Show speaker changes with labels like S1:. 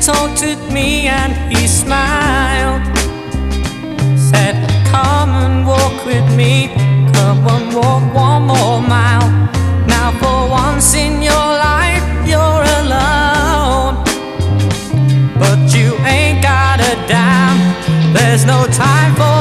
S1: talked to me and he smiled. Said, come and walk with me, come and walk one more mile. Now for once in your life you're alone, but you ain't got a dime. There's no time for